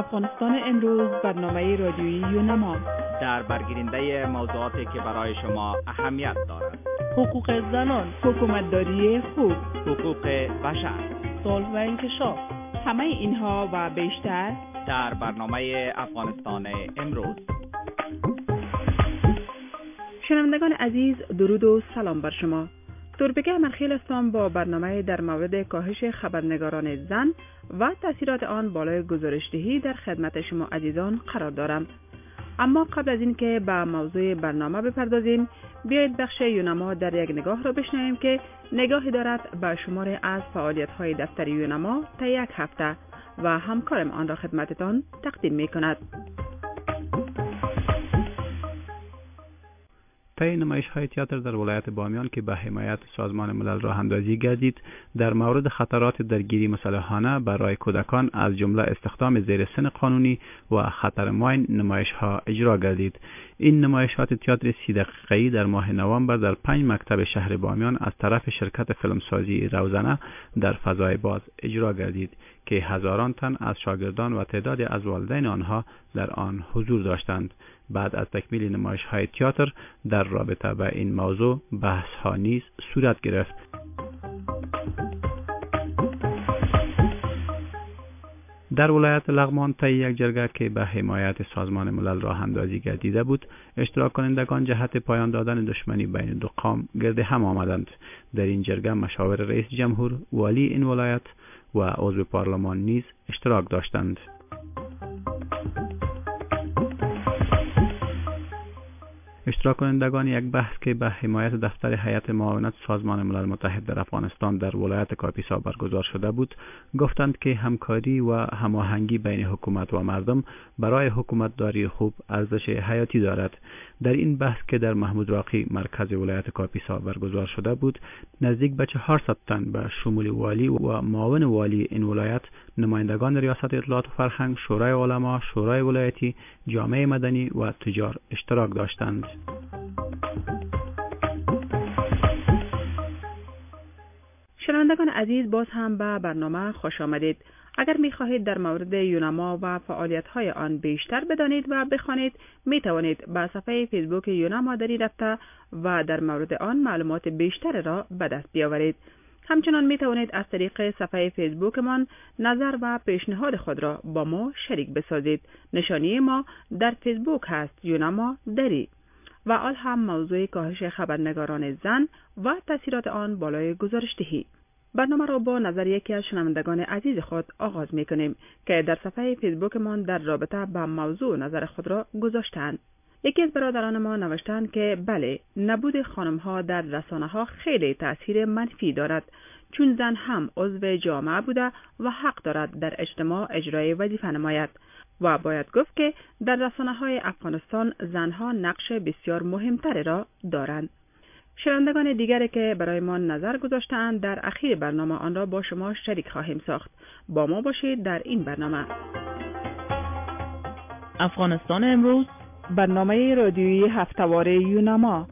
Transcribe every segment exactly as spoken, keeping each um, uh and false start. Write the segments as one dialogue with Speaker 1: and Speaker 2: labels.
Speaker 1: افغانستان امروز برنامه رادیویی یونما
Speaker 2: در برگیرنده موضوعاتی که برای شما اهمیت دارد:
Speaker 1: حقوق زنان، حکومتداری خوب،
Speaker 2: حقوق بشر،
Speaker 1: صلح و انکشاف. همه اینها و بیشتر
Speaker 2: در برنامه افغانستان امروز.
Speaker 1: شنوندگان عزیز، درود و سلام بر شما. توربگه مرخیل هستم با برنامه در مورد کاهش خبرنگاران زن و تاثیرات آن بالای گزارشدهی در خدمت شما عزیزان قرار دارم. اما قبل از این که به موضوع برنامه بپردازیم، بیایید بخش یونما در یک نگاه را بشنویم که نگاهی دارد به شمار از فعالیت‌های دفتر یونما تا یک هفته و همکارم آن را خدمتتان تقدیم می‌کند.
Speaker 3: طی نمایش‌های تئاتر در ولایت بامیان که به حمایت سازمان ملل راه اندازی گردید، در مورد خطرات درگیری مسلحانه برای کودکان از جمله استخدام زیر سن قانونی و خطر ماین نمایش‌ها اجرا گردید. این نمایشات تئاتر سی دقیقه‌ای در ماه نوامبر در پنج مکتب شهر بامیان از طرف شرکت فیلمسازی روزنه در فضای باز اجرا گردید که هزاران تن از شاگردان و تعدادی از والدین آنها در آن حضور داشتند. بعد از تکمیل نمایش‌های تئاتر در رابطه با این موضوع بحث‌ها نیز صورت گرفت. در ولایت لغمان طی یک جرگه که به حمایت سازمان ملل راه اندازی گردیده بود، اشتراک کنندگان جهت پایان دادن دشمنی بین دو قوم گرد هم آمدند. در این جرگه مشاور رئیس جمهور، والی این ولایت و عضو پارلمان نیز اشتراک داشتند. اشتراک کنندگان یک بحث که به حمایت دفتر هیئت معاونت سازمان ملل متحد در افغانستان در ولایت کاپیسا برگزار شده بود، گفتند که همکاری و هماهنگی بین حکومت و مردم برای حکومتداری خوب ارزش حیاتی دارد. در این بحث که در محمود راقی مرکز ولایت کاپیسا برگزار شده بود، نزدیک به چهارصد تن به شمول والی و معاون والی این ولایت، نمایندگان ریاست اطلاعات و فرهنگ، شورای علما، شورای ولایتی، جامعه مدنی و تجار اشتراک داشتند.
Speaker 1: شنوندگان عزیز، باز هم به برنامه خوش آمدید. اگر می خواهید در مورد یونما و فعالیت‌های آن بیشتر بدانید و بخوانید، می توانید به صفحه فیسبوک یونما در این رابطه و در مورد آن معلومات بیشتر را به دست بیاورید. همچنان می توانید از طریق صفحه فیسبوکمان نظر و پیشنهاد خود را با ما شریک بسازید. نشانی ما در فیسبوک هست یونما دری و آن هم موضوع کاهش خبرنگاران زن و تاثیرات آن بالای گزارشدهی. برنامه را با نظر یکی از شنوندگان عزیز خود آغاز می کنیم که در صفحه فیسبوکمان در رابطه با موضوع نظر خود را گذاشتند. یکی از برادران ما نوشتند که بله، نبود خانم‌ها در رسانه‌ها خیلی تأثیر منفی دارد، چون زن هم عضو جامعه بوده و حق دارد در اجتماع اجرای وظیفه نماید و باید گفت که در رسانه‌های افغانستان زنها نقش بسیار مهمتری را دارند. شنوندگان دیگری که برای ما نظر گذاشتند در اخیر برنامه آن را با شما شریک خواهیم ساخت. با ما باشید در این برنامه. افغانستان امروز، برنامه رادیویی هفته‌واره یونما.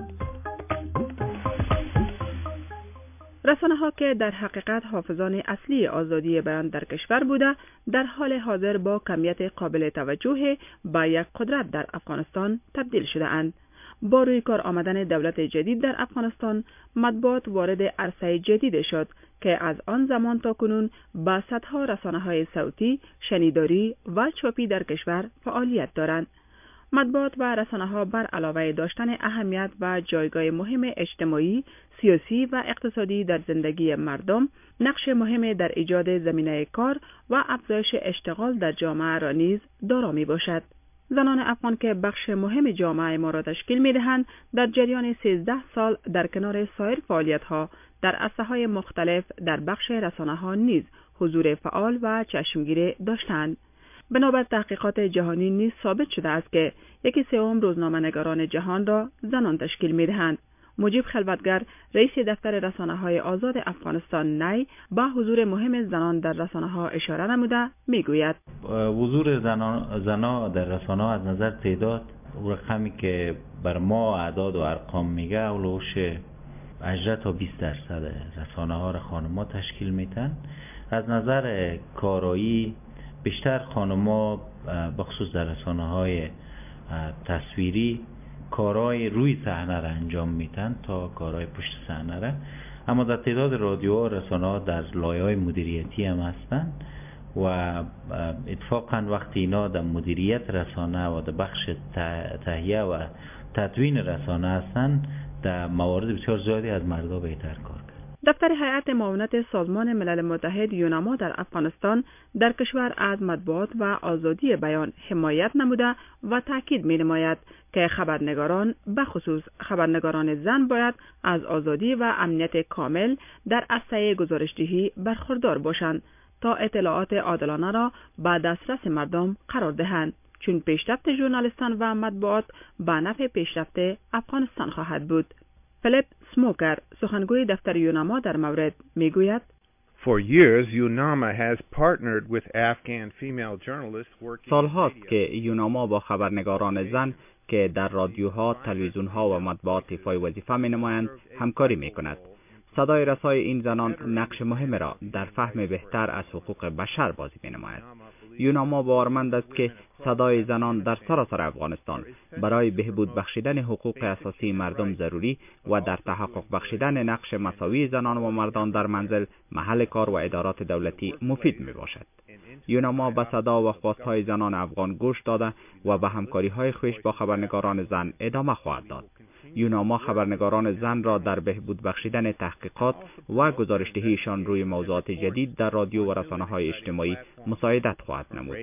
Speaker 1: رسانه‌ها که در حقیقت حافظان اصلی آزادی بیان در کشور بوده، در حال حاضر با کمیت قابل توجه به یک قدرت در افغانستان تبدیل شده اند. با روی کار آمدن دولت جدید در افغانستان، مطبوعات وارد عرصه جدید شد که از آن زمان تا کنون با صدها رسانه‌های صوتی، شنیداری و چاپی در کشور فعالیت دارند. مطبوعات و رسانه‌ها بر علاوه داشتن اهمیت و جایگاه مهم اجتماعی، سیاسی و اقتصادی در زندگی مردم، نقش مهم در ایجاد زمینه کار و افزایش اشتغال در جامعه را نیز دارا میباشد. زنان افغان که بخش مهم جامعه ما را تشکیل می‌دهند، در جریان سیزده سال در کنار سایر فعالیت‌ها در عرصه‌های مختلف در بخش رسانه‌ها نیز حضور فعال و چشمگیر داشتند. بنابر تحقیقات جهانی نیز ثابت شده است که یکی سوم روزنامه‌نگاران جهان را زنان تشکیل می‌دهند. مجیب خلوتگر، رئیس دفتر رسانه‌های آزاد افغانستان نی، با حضور مهم زنان در رسانه‌ها اشاره نموده میگوید:
Speaker 4: حضور زنان زنا در رسانه‌ها از نظر تعداد رقمی که بر ما اعداد و ارقام میگه اولوش هجده تا بیست درصد رسانه‌ها را خانم‌ها تشکیل میدن. از نظر کارایی بیشتر خانم‌ها بخصوص در رسانه‌های تصویری کارهای روی صحنه را انجام میدن تا کارهای پشت صحنه را، اما در تعداد رادیوها و رسانه‌ها در لایه‌های مدیریتی هم هستند و اتفاقا وقتی اینا در مدیریت رسانه و در بخش تهیه و تدوین رسانه هستند، در موارد بسیار زیادی از مردها بهتر کار کرد.
Speaker 1: دفتر هیئت معاونت سازمان ملل متحد یوناما در افغانستان در کشور از مطبوعات و آزادی بیان حمایت نموده و تاکید می نماید که خبرنگاران به خصوص خبرنگاران زن باید از آزادی و امنیت کامل در عرصه گزارشدهی برخوردار باشند تا اطلاعات عادلانه را به دسترس مردم قرار دهند، چون پیشرفت ژورنالیستان و مطبوعات به نفع پیشرفت افغانستان خواهد بود. فیلیپ سموکر، سخنگوی دفتر یوناما در مورد، میگوید:
Speaker 5: For years, UNAMA has partnered with Afghan female journalists working
Speaker 2: سالهاست که یوناما با خبرنگاران زن که در رادیوها، تلویزیونها و مطبوعات ایفای وظیفه می‌نمایند همکاری می‌کند. صدای رسای این زنان نقش مهم را در فهم بهتر از حقوق بشر بازی می‌نماید. یوناما باورمند است که صدای زنان در سراسر افغانستان برای بهبود بخشیدن حقوق اساسی مردم ضروری و در تحقق بخشیدن نقش مساوی زنان و مردان در منزل، محل کار و ادارات دولتی مفید می باشد. یوناما به صدا و خواستهای زنان افغان گوش داده و به همکاری‌های خویش با خبرنگاران زن ادامه خواهد داد. یوناما خبرنگاران زن را در بهبود بخشیدن تحقیقات و گزارشدهیشان روی موضوعات جدید در رادیو و رسانه‌های اجتماعی مساعدت خواهد نمود.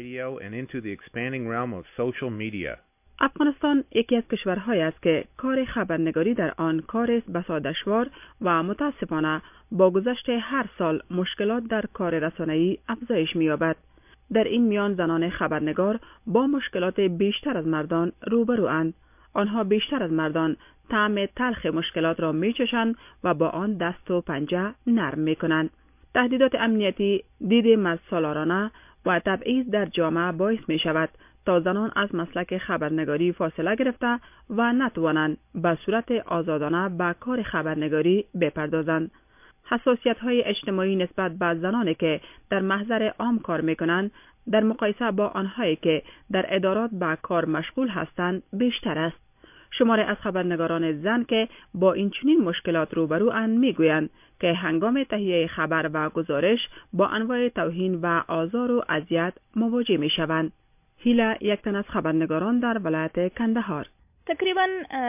Speaker 1: افغانستان یکی از کشورهایی است که کار خبرنگاری در آن کار است بسا دشوار و متاسفانه با گذشت هر سال مشکلات در کار رسانه‌ای افزایش می‌یابد. در این میان زنان خبرنگار با مشکلات بیشتر از مردان روبرواند. آنها بیشتر از مردان طعم تلخ مشکلات را می‌چشند و با آن دست و پنجه نرم می‌کنند. تهدیدات امنیتی، دید مرزسالارانه و تبعیض در جامعه باعث می‌شود تا زنان از مسلک خبرنگاری فاصله گرفته و نتوانند به صورت آزادانه به کار خبرنگاری بپردازند. حساسیت‌های اجتماعی نسبت به زنانی که در محضر عام کار می‌کنند در مقایسه با آنهایی که در ادارات به کار مشغول هستند بیشتر است. شماری از خبرنگاران زن که با این چنین مشکلات روبرواند میگویند که هنگام تهیه خبر و گزارش با انواع توهین و آزار و اذیت مواجه میشوند. هیلا یک تن از خبرنگاران در ولایت کندهار:
Speaker 6: تقریبا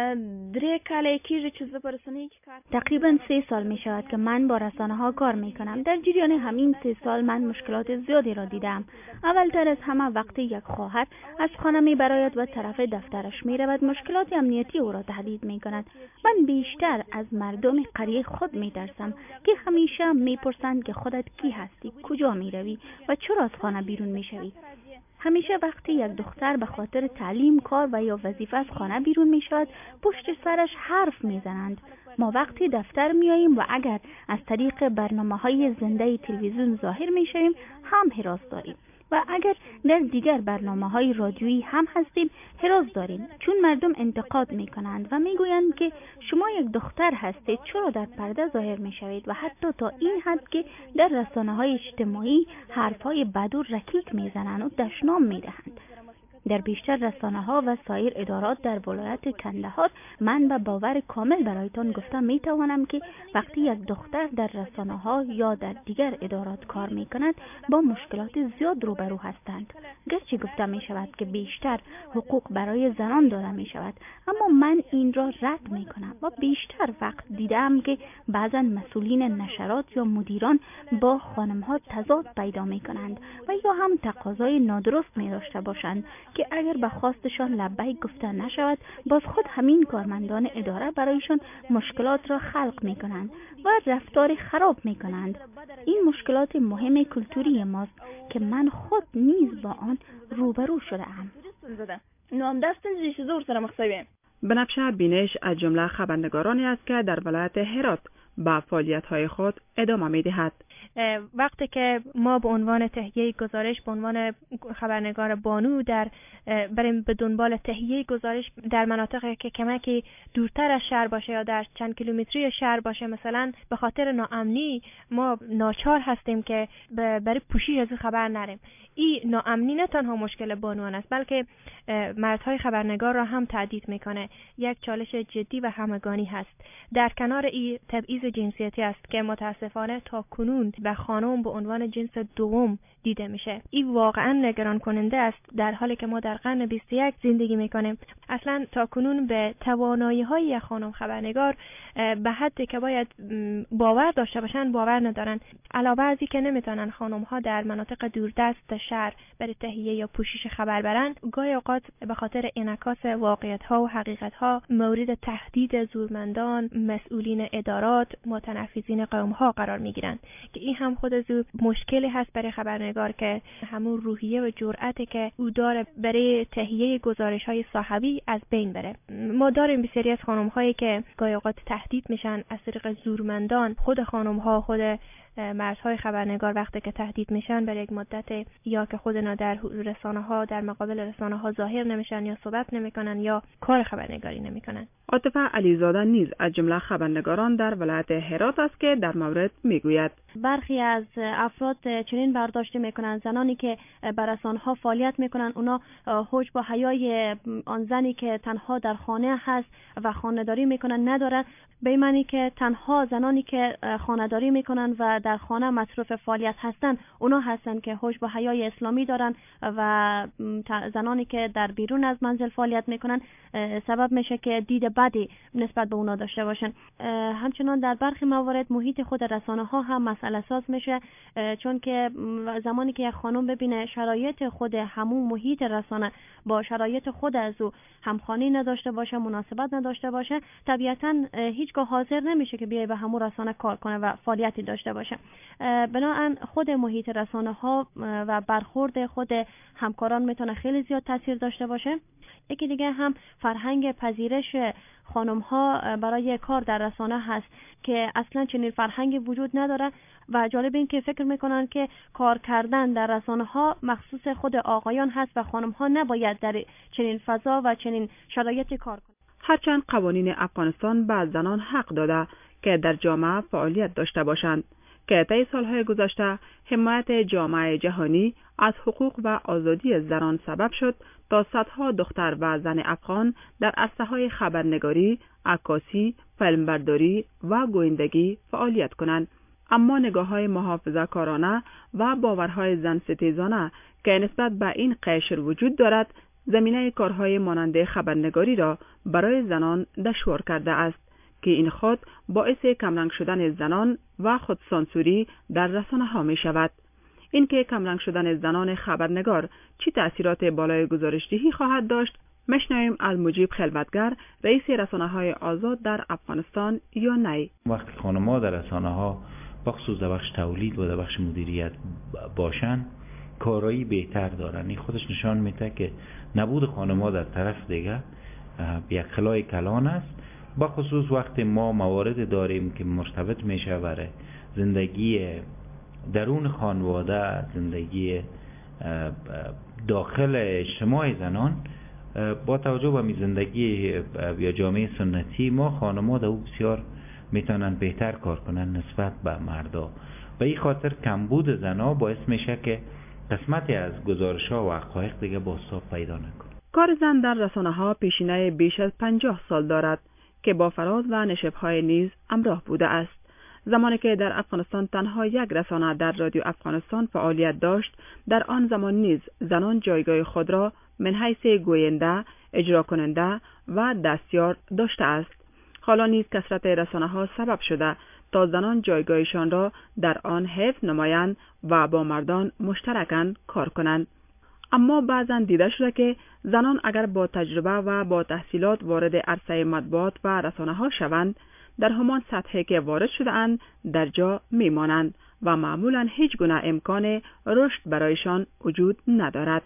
Speaker 6: دری کاله کیږي چې زه په رسنۍ کې کار تقریبا سه سال می شود که من با رسانه ها کار می کنم. در جریان همین سه سال من مشکلات زیادی را دیدم. اولتر از همه وقتی یک خواهر از خانه می براید و طرف دفترش می رود مشکلات امنیتی او را تهدید می کند. من بیشتر از مردم قریه خود می ترسم که همیشه می پرسند که خودت کی هستی، کجا می روی و چرا از خانه بیرون می شوی. همیشه وقتی یک دختر به خاطر تعلیم، کار و یا وظیفه از خانه بیرون می شود پشت سرش حرف می زنند. ما وقتی دفتر می آییم و اگر از طریق برنامه های زنده تلویزیون ظاهر می شویم هم هراس داریم و اگر در دیگر برنامه های رادیویی هم هستیم هراس داریم، چون مردم انتقاد می کنند و می گویند که شما یک دختر هستید چرا در پرده ظاهر می شوید و حتی تا این حد که در رسانه های اجتماعی حرف های بد و رکیک می زنند و دشنام می دهند. در بیشتر رسانه ها و سایر ادارات در ولایت کندهار من به باور کامل برایتان گفتم می توانم که وقتی یک دختر در رسانه ها یا در دیگر ادارات کار می کند با مشکلات زیاد روبرو هستند. گرچه گفته می شود که بیشتر حقوق برای زنان داده می شود، اما من این را رد می کنم و بیشتر وقت دیدم که بعضا مسئولین نشرات یا مدیران با خانم ها تضاد پیدا می کنند و یا هم تقاضای نادرست می داشته باشند که اگر به خواستشان لبیک گفته نشود باز خود همین کارمندان اداره برایشان مشکلات را خلق می کنند و رفتار خراب می کنند. این مشکلات مهم کلتوری ماست که من خود نیز با آن روبرو شده ام.
Speaker 1: بنفشه بینش از جمله خبرنگارانی است که در ولایت هرات با فعالیت‌های خود ادامه می‌دهد.
Speaker 7: وقتی که ما به عنوان تهیه گزارش به عنوان خبرنگار بانو در بریم به دنبال تهیه گزارش در مناطقی که کمکی دورتر از شهر باشه یا در چند کیلومتری شهر باشه، مثلا به خاطر ناامنی ما ناچار هستیم که برای پوشش از خبر نریم. این ناامنی نه تنها مشکل بانوان است بلکه مردهای خبرنگار را هم تهدید میکنه. یک چالش جدی و همگانی هست. در کنار این تبعیض جنسیتی است که متاسفانه تا کنون به خانم به عنوان جنس دوم دیده میشه. این واقعا نگران کننده است در حالی که ما در قرن بیست و یک زندگی میکنیم. اصلا تا کنون به توانایی های یک خانم خبرنگار به حدی که باید باور داشته باشن باور ندارن. علاوه از این که نمیتونن خانم ها در مناطق دوردست شهر برای تهیه یا پوشش خبر برن، گاهی اوقات به خاطر انعکاس واقعیت ها و حقیقت ها مورد تهدید زورمندان، مسئولین ادارات، متنفذین قوم ها قرار میگیرن که این هم خود از مشکلی هست برای خبرنگار که همون روحیه و جرأتی که او داره برای تهیه گزارش های صاحبی از بین بره. ما داریم بسیاری از خانم هایی که گاهی اوقات تهدید میشن از طریق زورمندان. خود خانم ها، خود مردهای خبرنگار وقتی که تهدید میشن برای یک مدت یا که خود اینا در رسانه ها در مقابل رسانه ها ظاهر نمیشن یا صحبت نمیکنن یا کار خبرنگاری نمیکنن.
Speaker 1: عاطفه علیزاده نیز از جمله خبرنگاران در ولایت هرات است که در مورد میگوید
Speaker 8: برخی از افراد چنین برداشت میکنن زنانی که بر رسانه ها فعالیت میکنن اونا حجب و حیای آن زنی که تنها در خانه هست و خانه‌داری میکنن ندارن، به معنی که تنها زنانی که خانه‌داری میکنن و در خانه مصروف فعالیت هستن اونا هستن که حجب و حیای اسلامی دارن و زنانی که در بیرون از منزل فعالیت میکنن سبب میشه که دید بدی نسبت به اونا داشته باشن. همچنان در برخی موارد محیط خود رسانه ها هم مسئله ساز میشه، چون که زمانی که یک خانم ببینه شرایط خود همون محیط رسانه با شرایط خود از او همخوانی نداشته باشه، مناسبت نداشته باشه، طبیعتاً هیچگاه حاضر نمیشه که بیای به همون رسانه کار کنه و فعالیتی داشته باشه. بنابراین خود محیط رسانه ها و برخورد خود همکاران میتونه خیلی زیاد تاثیر داشته باشه. یکی دیگه هم فرهنگ پذیرش خانم ها برای کار در رسانه هست که اصلا چنین فرهنگی وجود نداره و جالب این که فکر میکنن که کار کردن در رسانه ها مخصوص خود آقایان هست و خانم ها نباید در چنین فضا و چنین شرایطی کار کنند.
Speaker 1: هرچند قوانین افغانستان به زنان حق داده که در جامعه فعالیت داشته باشند که طی سالهای گذشته حمایت جامعه جهانی از حقوق و آزادی زنان سبب شد تا صدها دختر و زن افغان در عرصه‌های خبرنگاری، عکاسی، فیلمبرداری و گویندگی فعالیت کنند. اما نگاه‌های محافظه‌کارانه و باورهای زن ستیزانه که نسبت به این قشر وجود دارد، زمینه کارهای مانند خبرنگاری را برای زنان دشوار کرده است که این خود باعث کمرنگ شدن زنان و خودسانسوری در رسانه ها می شود. این که کمرنگ شدن زنان خبرنگار چی تأثیرات بالای گزارشدهی خواهد داشت، مشنویم از مجیب خلوتگر، رئیس رسانه های آزاد در افغانستان یا نی.
Speaker 4: وقتی خانم‌ها در رسانه ها بخصوص در بخش تولید و در بخش مدیریت باشن کارایی بهتر دارن. این خودش نشان میده که نبود خانم‌ها در طرف دیگه یک خلای کلان است. با خصوص وقتی ما موارد داریم که مرتبط میشه برای زندگی درون خانواده، زندگی داخل اجتماع زنان، با توجه به زندگی یا جامعه سنتی ما خانم‌ها در او بسیار میتونن بهتر کار کنن نسبت به مردا و این خاطر کمبود زنها باعث میشه که قسمتی از گزارش‌ها و حقایق دیگه بازتاب پیدا نکنه.
Speaker 1: کار زن در رسانه‌ها پیشینه بیش از پنجاه سال دارد که با فراز و نشیب‌های نیز همراه بوده است. زمانی که در افغانستان تنها یک رسانه در رادیو افغانستان فعالیت داشت، در آن زمان نیز زنان جایگاه خود را من حیث گوینده، اجرا کننده و دستیار داشته است. حالا نیز کثرت رسانه‌ها سبب شده تا زنان جایگاهشان را در آن حفظ نمایند و با مردان مشترکاً کار کنند. اما بعضاً دیده شده که زنان اگر با تجربه و با تحصیلات وارد عرصه مطبوعات و رسانه‌ها شوند، در همان سطحی که وارد شده اند در جا میمانند و معمولاً هیچ گونه امکان رشد برایشان وجود ندارد.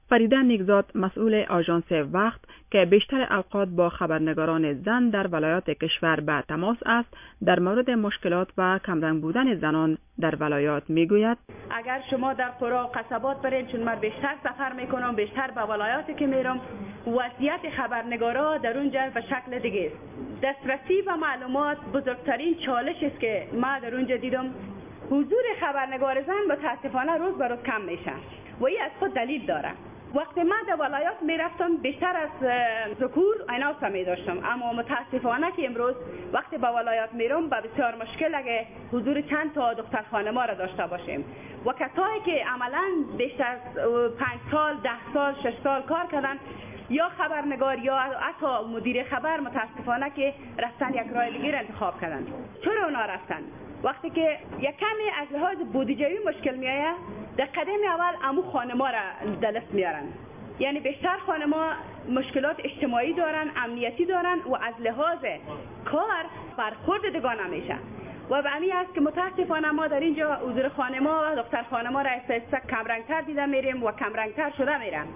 Speaker 1: فریده نیکزاد مسئول آژانس وقت که بیشتر اوقات با خبرنگاران زن در ولایات کشور به تماس است، در مورد مشکلات و کمرنگ بودن زنان در ولایات میگوید:
Speaker 9: اگر شما در قرى و قصبات برید، چون من بیشتر سفر میکنم، بیشتر به ولایاتی که میرم، وضعیت خبرنگارا در اونجا به شکل دیگه است. دسترسی به معلومات بزرگترین چالش است که ما در اونجا دیدم. حضور خبرنگار زن متاسفانه روز به روز کم میشه و این از خود دلیل داره. وقتی من در ولایات میرفتم بیشتر از ذکور اینا سمی داشتم، اما متاسفانه که امروز وقتی به ولایات میرم به بسیار مشکل اگه حضور چند تا دختر خانما را داشته باشیم و کسایی که عملا بیشتر از پنج سال، ده سال، شش سال کار کردن یا خبرنگار یا حتی مدیر خبر متاسفانه که رفتن یک راه دیگر انتخاب کردن. چرا اونا رفتن؟ وقتی که یک کمی از لحاظ بودجه‌ای مشکل میایه، در قدم اول امو خانما را دلست میارن. یعنی بیشتر خانما مشکلات اجتماعی دارن، امنیتی دارن و از لحاظ کار برخورد دیگه نمیشه. و به همین است که متاسفانه ما در اینجا حضور خانما و دختر خانما را استثنا کمرنگتر دیده میریم و کمرنگتر شده میرن.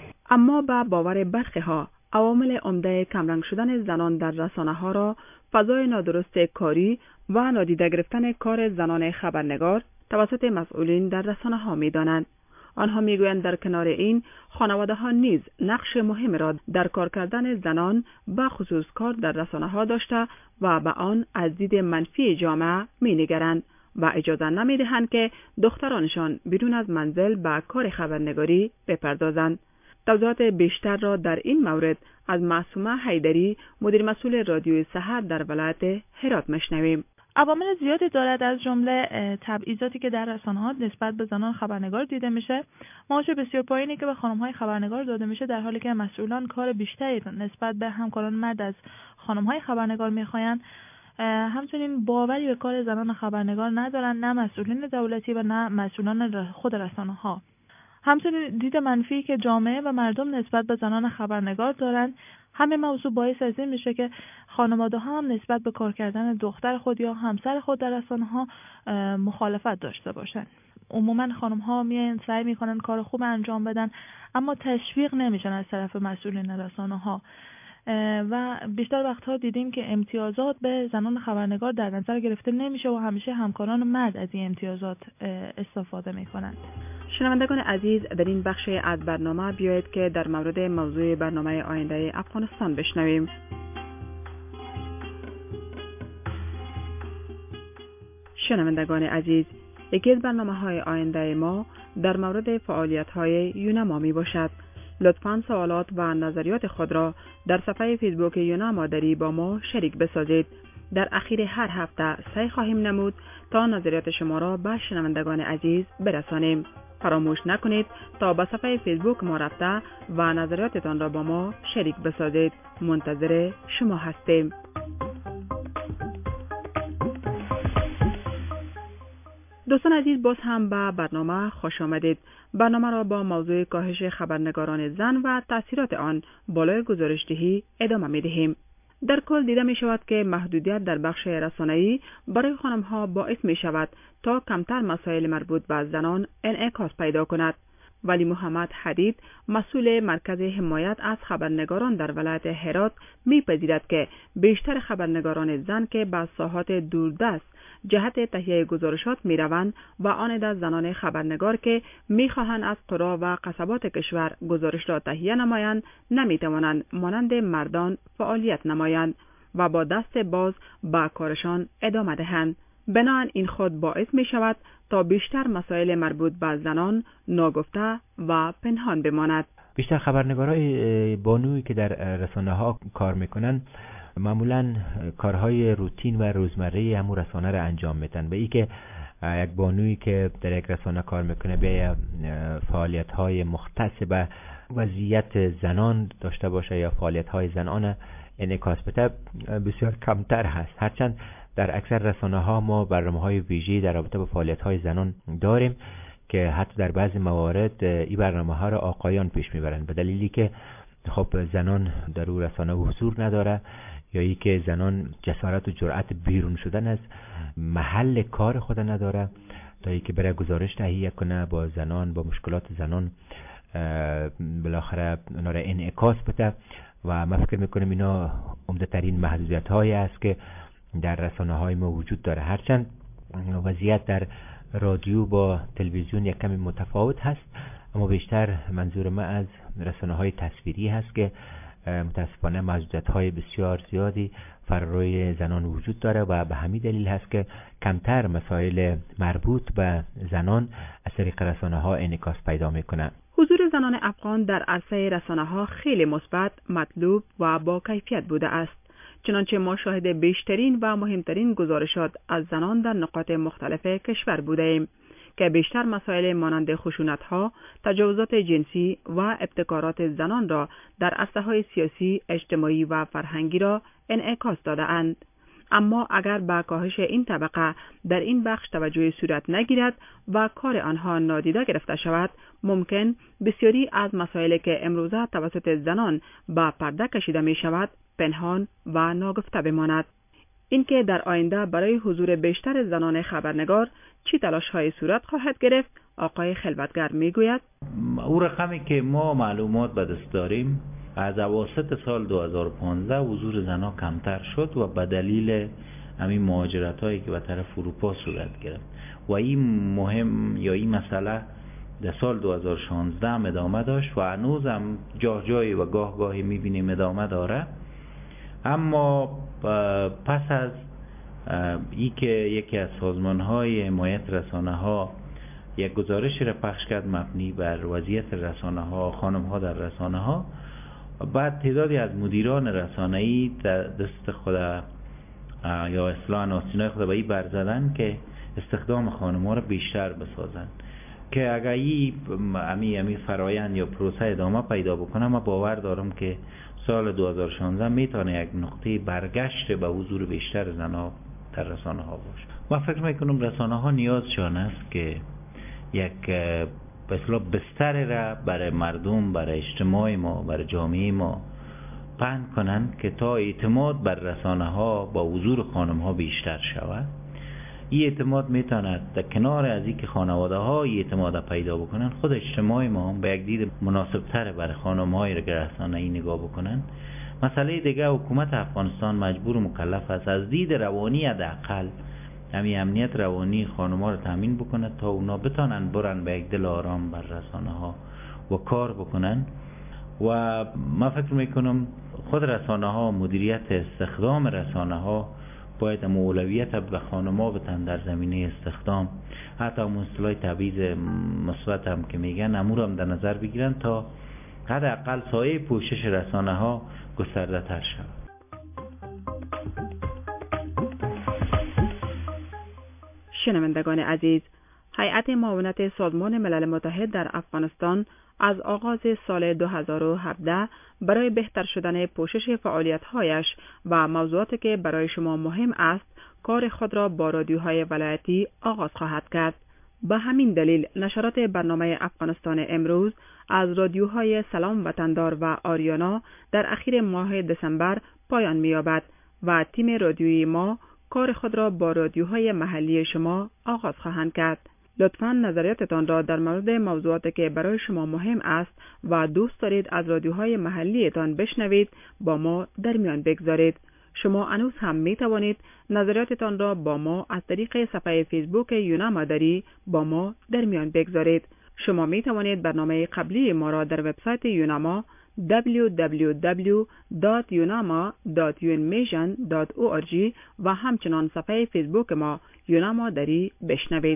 Speaker 1: اما با باور برخی ها، عوامل عمده کمرنگ شدن زنان در رسانه ها را فضای نادرست کاری و نادیده گرفتن کار زنان خبرنگار توسط مسئولین در رسانه ها می دانند. آنها می گویند در کنار این خانواده ها نیز نقش مهم را در کار کردن زنان به خصوص کار در رسانه ها داشته و به آن از دید منفی جامعه می نگرند و اجازه نمی دهند که دخترانشان بیرون از منزل به کار خبرنگاری بپردازند. توضیحات بیشتر را در این مورد از معصومه حیدری، مدیر مسئول رادیوی سحر در ولایت هرات میشنویم.
Speaker 10: عوامل زیادی دارد، از جمله تبعیضاتی که در رسانه‌ها نسبت به زنان خبرنگار دیده میشه، معاش بسیار پایینی که به خانم‌های خبرنگار داده میشه، در حالی که مسئولان کار بیشتری نسبت به همکاران مرد از خانم‌های خبرنگار میخواین. همچنین باوری به کار زنان خبرنگار ندارن، نه مسئولین دولتی و نه مسئولان خود رسانه‌ها. همچنین دید منفی که جامعه و مردم نسبت به زنان خبرنگار دارند. همین موضوع باعث از این میشه که خانواده ها هم نسبت به کار کردن دختر خود یا همسر خود در رسانه ها مخالفت داشته باشند. عموما خانم ها میان سعی میکنن کار خوب انجام بدن، اما تشویق نمیشن از طرف مسئولین رسانه ها و بیشتر وقتها دیدیم که امتیازات به زنان خبرنگار در نظر گرفته نمیشه و همیشه همکاران مرد از این امتیازات استفاده میکنند.
Speaker 1: شنوندگان عزیز، در این بخش از برنامه بیایید که در مورد موضوع برنامه آینده افغانستان بشنویم. شنوندگان عزیز، یکی از برنامه‌های آینده ما در مورد فعالیت‌های یونما می باشد. لطفاً سوالات و نظریات خود را در صفحه فیسبوک یونما دری با ما شریک بسازید. در اخیر هر هفته سعی خواهیم نمود تا نظریات شما را به شنوندگان عزیز برسانیم. فراموش نکنید تا به صفحه فیسبوک ما رفته و نظریاتتان را با ما شریک بسازید. منتظر شما هستیم. دوستان عزیز، باز هم به برنامه خوش آمدید. برنامه را با موضوع کاهش خبرنگاران زن و تأثیرات آن بالای گزارش‌دهی ادامه می دهیم. در کل دیده می شود که محدودیت در بخش رسانه‌ای برای خانم‌ها باعث می شود تا کمتر مسائل مربوط به زنان انعکاس پیدا کند. ولی محمد حدید، مسئول مرکز حمایت از خبرنگاران در ولایت هرات، می‌پذیرد که بیشتر خبرنگاران زن که به ساحات دوردست جهت تهیه گزارشات می‌روند و آن از زنان خبرنگار که می‌خواهند از قرى و قصبات کشور گزارش را تهیه نمایند، نمی‌توانند مانند مردان فعالیت نمایند و با دست باز به کارشان ادامه دهند. بنابراین این خود باعث می شود تا بیشتر مسائل مربوط به زنان ناگفته و پنهان بماند.
Speaker 11: بیشتر خبرنگارای بانویی که در رسانه ها کار میکنن معمولا کارهای روتین و روزمره همون رسانه را انجام میدن. به ای که یک بانویی که در یک رسانه کار میکنه به فعالیت های مختص به وضعیت زنان داشته باشه یا فعالیت های زنانه انعکاس بده بسیار کمتر هست. هرچند در اکثر رسانه ها ما برنامه های ویژه‌ای در رابطه با فعالیت های زنان داریم که حتی در بعضی موارد این برنامه ها را آقایان پیش میبرند، به دلیلی که خب زنان در اون رسانه حضور نداره یا ای که زنان جسارت و جرأت بیرون شدن از محل کار خود نداره تا ای که برای گزارش تهیه کنه، با زنان با مشکلات زنان بالاخره اونا را انعکاس بده و من فکر میکنم اینا عمده ترین محدودیت هایی است که در رسانه های ما وجود داره. هرچند وضعیت در رادیو با تلویزیون یک کمی متفاوت هست، اما بیشتر منظور من از رسانه های تصویری هست که متاسفانه محدودیت های بسیار زیادی فرروی زنان وجود داره و به همین دلیل هست که کمتر مسائل مربوط به زنان از طریق رسانه ها انعکاس پیدا میکنه.
Speaker 1: حضور زنان افغان در عرصه رسانه ها خیلی مثبت، مطلوب و با کیفیت بوده است. چنانچه ما شاهد بیشترین و مهمترین گزارشات از زنان در نقاط مختلف کشور بوده ایم که بیشتر مسائل مانند خشونت ها، تجاوزات جنسی و ابتکارات زنان را در عرصه های سیاسی، اجتماعی و فرهنگی را انعکاس داده اند. اما اگر با کاهش این طبقه در این بخش توجه صورت نگیرد و کار آنها نادیده گرفته شود، ممکن بسیاری از مسائلی که امروزه توسط زنان با پرده کشیده می شود پنهان و ناگفته بماند. اینکه در آینده برای حضور بیشتر زنان خبرنگار چی تلاش‌های صورت خواهد گرفت، آقای خلوتگر میگوید
Speaker 4: او رقمی که ما معلومات به دست داریم از اواسط سال دو هزار و پانزده حضور زنان کمتر شد و به دلیل همین مهاجرت هایی که به طرف اروپا صورت گرفت و این مهم یا این مسئله در سال دو هزار و شانزده هم ادامه داشت و هنوز هم جا جایی و گاه گاهی میبینیم ادامه داره. اما پس از ای که یکی از سازمان های حمایت رسانه ها یک گزارشی را پخش کرد مبنی بر وضعیت رسانه ها، خانم ها در رسانه ها، بعد تعدادی از مدیران رسانه‌ای دست خود یا اصلاح آستینای خود به این بر زدن که استخدام خانم ها را بیشتر بسازن که اگر این امی امی فرایند یا پروسه ادامه پیدا بکنه، من باور دارم که سال دو هزار و شانزده میتونه یک نقطه برگشت به حضور بیشتر زنها در رسانه ها باشه. من فکر میکنم رسانه ها نیازشان است که یک به اصطلاح بستر را برای مردم، برای اجتماع ما، برای جامعه ما پهن کنند که تا اعتماد بر رسانه ها با حضور خانم ها بیشتر شود. این اعتماد میتواند در کنار از اینکه خانواده ها این اعتماد پیدا بکنن، خود اجتماع ما هم به یک دید مناسب تر برای خانم های رسانه‌ای نگاه بکنن. مسئله دیگه، حکومت افغانستان مجبور و مکلف است از دید روانی حداقل همین امنیت روانی خانم ها رو تامین بکنه تا اونا بتونن برن به یک دل آرام بر رسانه ها و کار بکنن. و من فکر میکنم خود رسانه ها، مدیریت استخدام رسانه ها باید اولویت به خانم‌ها بتن در زمینه استخدام، حتی اصطلاح تبعیض مثبت هم که میگن امور هم در نظر بگیرن تا حداقل سایه پوشش رسانه ها گسترده تر شود.
Speaker 1: شنوندگان عزیز، هیئت معاونت سازمان ملل متحد در افغانستان از آغاز سال دو هزار و هفده برای بهتر شدن پوشش فعالیت‌هایش و موضوعاتی که برای شما مهم است، کار خود را با رادیوهای ولایتی آغاز خواهد کرد. به همین دلیل نشرات برنامه افغانستان امروز از رادیوهای سلام وطندار و آریانا در اخیر ماه دسامبر پایان می‌یابد و تیم رادیویی ما کار خود را با رادیوهای محلی شما آغاز خواهند کرد. لطفاً نظریاتتان را در مورد موضوعاتی که برای شما مهم است و دوست دارید از رادیوهای محلیتان بشنوید با ما در میان بگذارید. شما هنوز هم می توانید نظریاتتان را با ما از طریق صفحه فیسبوک یوناما دری با ما در میان بگذارید. شما می توانید برنامه قبلی ما را در وبسایت یوناما دبلیو دبلیو دبلیو دات یوناما دات یو ان میشن دات او آر جی و همچنان صفحه فیسبوک ما یوناما دری بشنوید.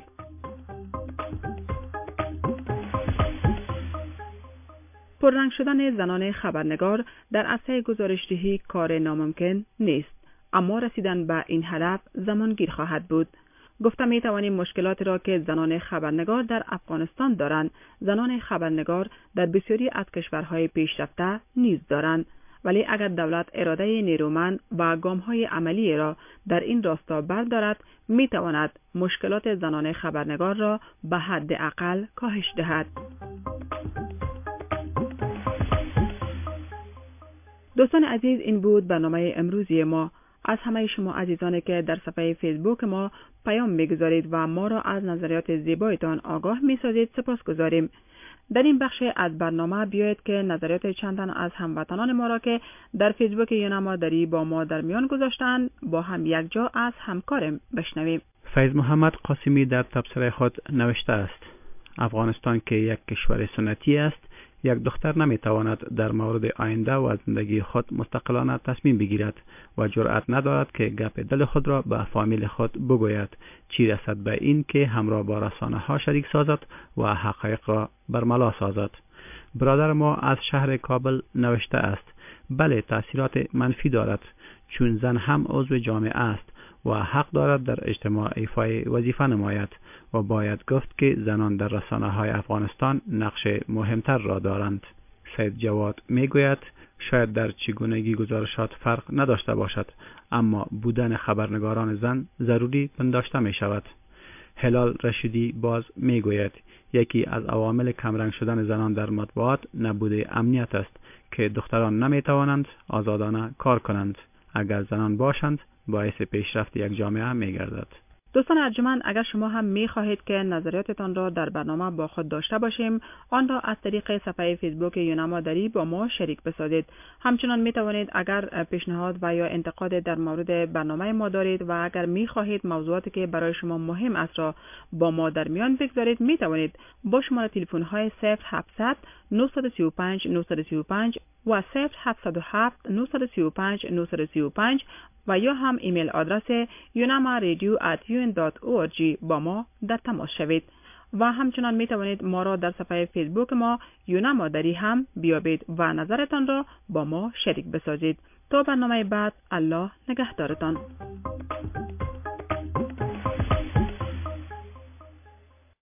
Speaker 1: پررنگ شدن زنان خبرنگار در عرصه گزارش‌دهی کار ناممکن نیست، اما رسیدن به این هدف زمانگیر خواهد بود. گفته می توانیم مشکلات را که زنان خبرنگار در افغانستان دارند، زنان خبرنگار در بسیاری از کشورهای پیشرفته نیز دارند، ولی اگر دولت اراده نیرومند و گام‌های عملی را در این راستا بردارد، می تواند مشکلات زنان خبرنگار را به حد اقل کاهش دهد. دوستان عزیز، این بود برنامه امروزی ما. از همه شما عزیزانی که در صفحه فیسبوک ما پیام می‌گذارید و ما را از نظریات زیبایتان آگاه می‌سازید سپاسگزاریم. در این بخش از برنامه بیایید که نظریات چند تن از هموطنان ما را که در فیسبوک یوناما دری با ما در میان گذاشتند با هم یک جا از همکارم بشنویم.
Speaker 3: فیض محمد قاسمی در تبصره خود نوشته است: افغانستان که یک کشور سنتی است، یک دختر نمیتواند در مورد آینده و زندگی خود مستقلانه تصمیم بگیرد و جرأت ندارد که گپ دل خود را به فامیل خود بگوید، چی رسد به این که همراه با رسانه ها شریک سازد و حقایق را برملا سازد. برادر ما از شهر کابل نوشته است: بله، تأثیرات منفی دارد، چون زن هم عضو جامعه است و حق دارد در اجتماع ایفای وظیفه نماید و باید گفت که زنان در رسانه های افغانستان نقش مهمتر را دارند. سید جواد می گوید شاید در چگونگی گزارشات فرق نداشته باشد، اما بودن خبرنگاران زن ضروری پنداشته می شود. هلال رشیدی باز می گوید یکی از عوامل کمرنگ شدن زنان در مطبوعات نبوده امنیت است که دختران نمی توانند آزادانه کار کنند. اگر زنان باشند باعث پیشرفت یک جامعه می گردد.
Speaker 1: دوستان ارجمند، اگر شما هم می خواهید که نظریاتتان را در برنامه با خود داشته باشیم، آن را از طریق صفحه فیسبوک یوناما دری با ما شریک بسازید. همچنان می توانید اگر پیشنهاد و یا انتقاد در مورد برنامه ما دارید و اگر می خواهید موضوعاتی که برای شما مهم است را با ما در میان بگذارید، می توانید با شماره تلفن های صفر هفتصد نهصد و سی و پنج نهصد و سی و پنج و صفر هفتصد و هفت نهصد و سی و پنج نهصد و سی و پنج و یا هم ایمیل آدرس یوناما رادیو ات یو ان دات او آر جی با ما در تماس شوید. و همچنان می توانید ما را در صفحه فیسبوک ما یوناما دری هم بیابید و نظرتان را با ما شریک بسازید. تا برنامه بعد، الله نگهدارتان.